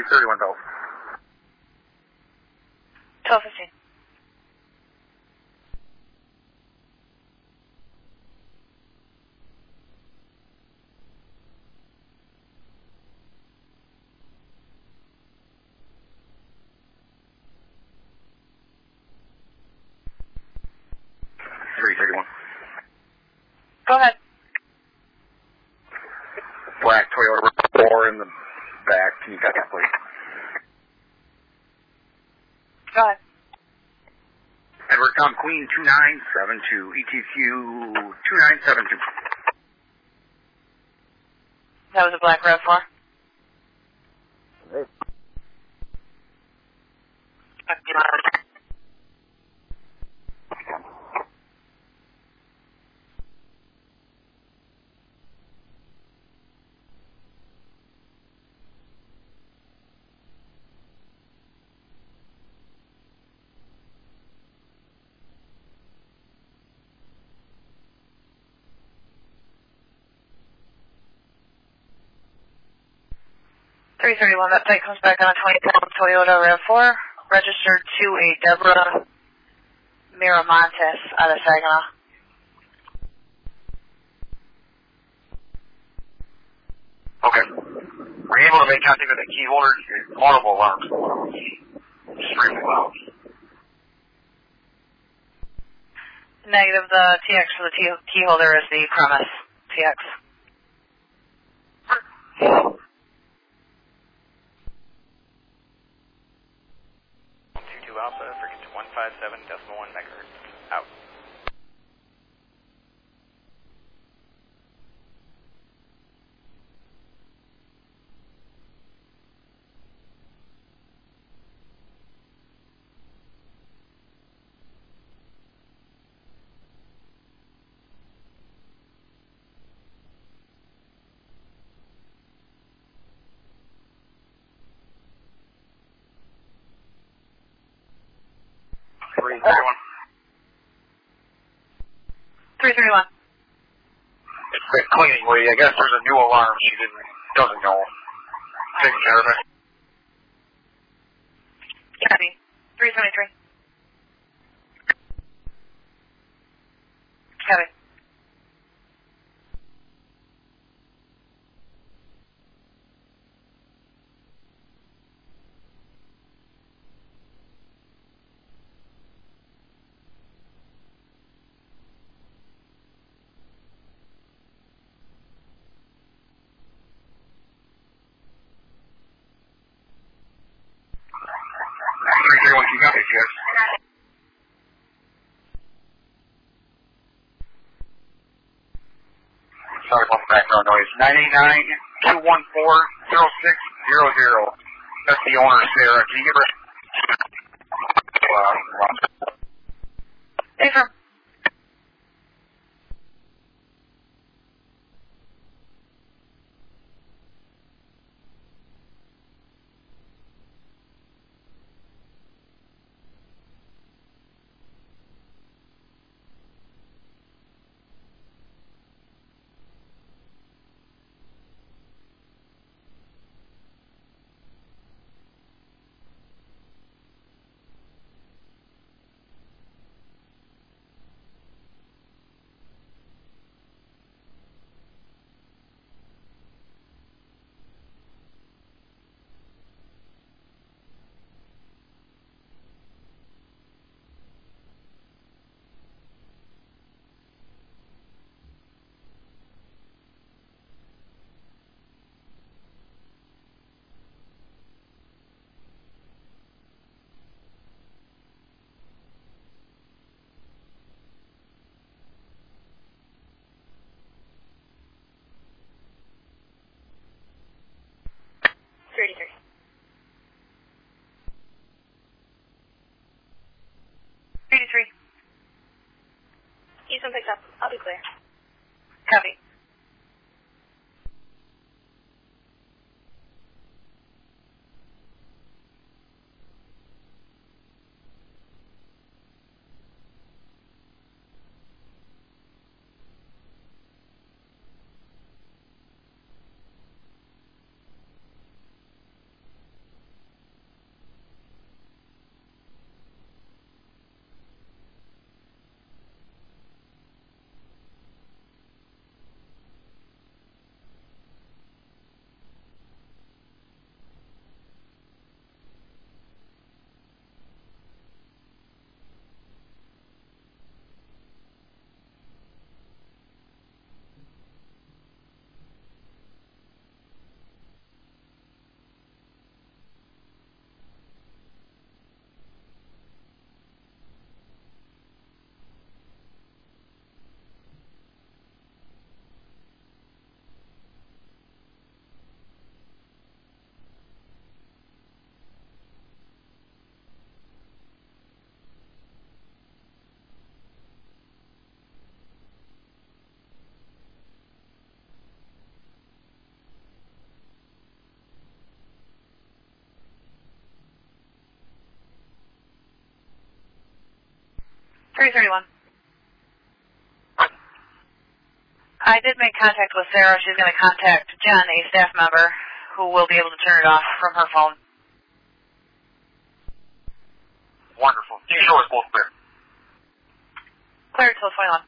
31 Bell. 12:15. Go ahead. Black Toyota RAV4 in the back. Can you cut that, please? Go ahead. Edward Tom Queen 2972, ETQ 2972. That was a black RAV4. Hey. 331, that plate comes back on a 2012 Toyota RAV4, registered to a Deborah Miramontes out of Saginaw. Okay. Were you able to make contact with the key holder? Audible alarms. Extremely loud. Negative, the TX for the key holder is the premise TX. 2 Alpha, frequency 157.1 megahertz. Out. Everyone. 331. It's been cleaning lady. I guess there's a new alarm she doesn't know. Taking care of it. Copy. 373. Copy. Sorry about the background noise. 989-214-0600. That's the owner, Sarah. Can you give her... Affirm. Eastman picks up. I'll be clear. Copy. 331. I did make contact with Sarah. She's going to contact Jen, a staff member, who will be able to turn it off from her phone. Wonderful. You show us both clear. Clear till 21.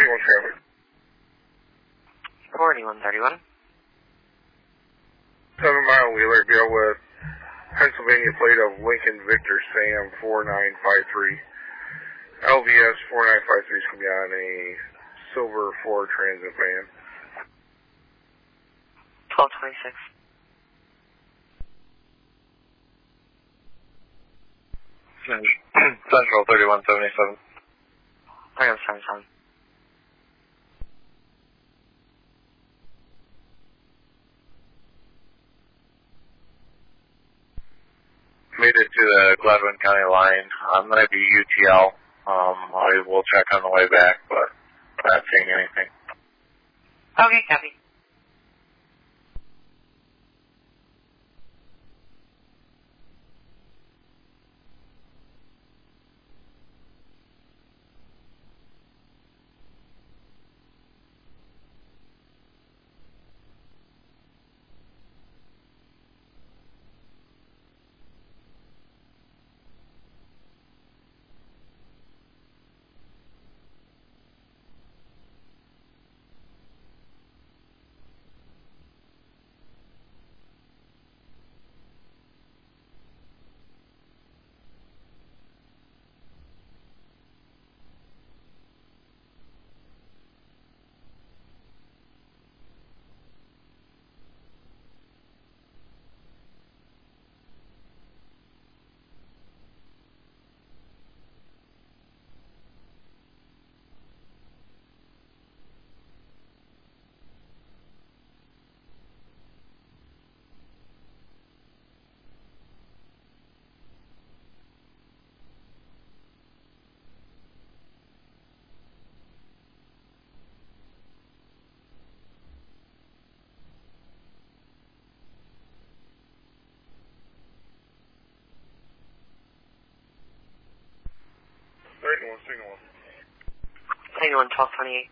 traffic. 4131. 7 Mile Wheeler, deal with Pennsylvania plate of Lincoln Victor Sam 4953. LVS 4953 is going to be on a silver Ford Transit van. 1226. Central 3177. 3177. Made it to the Gladwin County line. I'm going to be UTL. I will check on the way back, but not seeing anything. Okay, copy. Signal 1. Signal 1, 1228.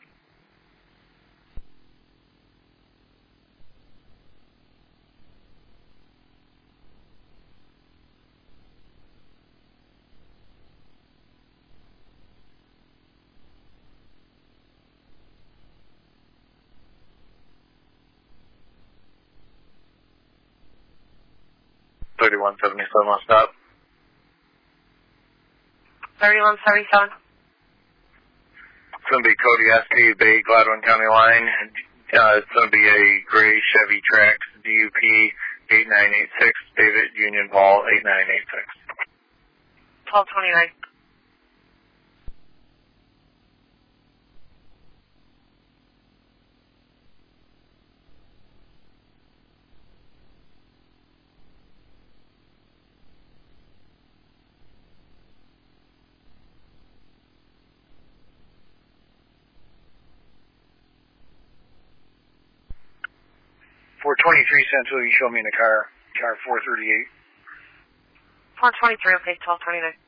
On stop. 3177. It's going to be Cody SP, Bay Gladwin County line. It's going to be a gray Chevy Trax DUP 8986, David Union Paul 8986. 1229. For 23 Central, you show me in the car 438. 423, okay, 1229.